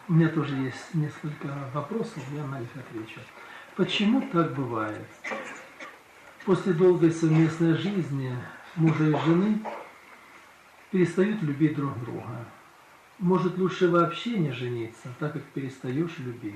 У меня тоже есть несколько вопросов, я на них отвечу. Почему так бывает? После долгой совместной жизни мужа и жены перестают любить друг друга. Может, лучше вообще не жениться, так как перестаешь любить.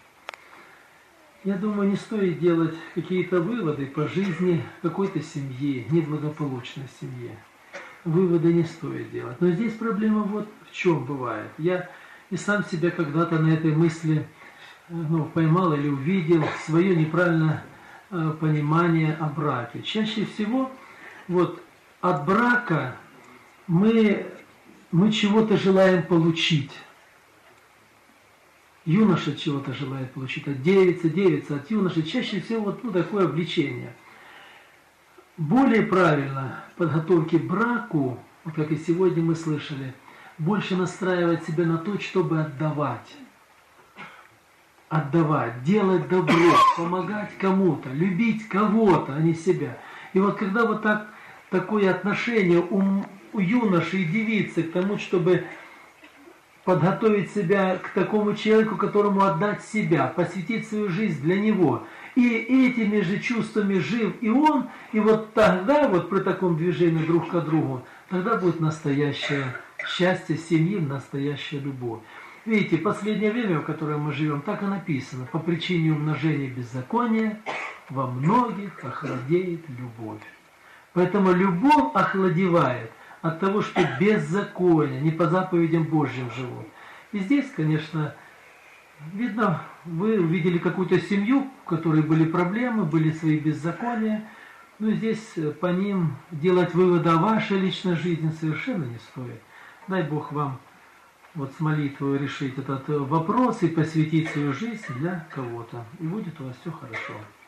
Я думаю, не стоит делать какие-то выводы по жизни какой-то семьи, неблагополучной семье. Выводы не стоит делать. Но здесь проблема вот в чем бывает. Я и сам себя когда-то на этой мысли поймал или увидел свое неправильное понимание о браке. Чаще всего вот от брака мы чего-то желаем получить. Юноша чего-то желает получить от девицы от юноши. Чаще всего такое влечение. Более правильно подготовки к браку, вот как и сегодня мы слышали, больше настраивать себя на то, чтобы отдавать. Отдавать, делать добро, помогать кому-то, любить кого-то, а не себя. И вот когда вот такое отношение у юноши и девицы к тому, чтобы подготовить себя к такому человеку, которому отдать себя, посвятить свою жизнь для него. И этими же чувствами жив и он, и вот тогда, вот при таком движении друг к другу, тогда будет настоящее счастье семьи, настоящая любовь. Видите, последнее время, в котором мы живем, так и написано: по причине умножения беззакония во многих охладеет любовь. Поэтому любовь охладевает от того, что беззаконие, не по заповедям Божьим живут. И здесь, конечно, видно, вы увидели какую-то семью, в которой были проблемы, были свои беззакония. Но здесь по ним делать выводы о вашей личной жизни совершенно не стоит. Дай Бог вам с молитвой решить этот вопрос и посвятить свою жизнь для кого-то. И будет у вас все хорошо.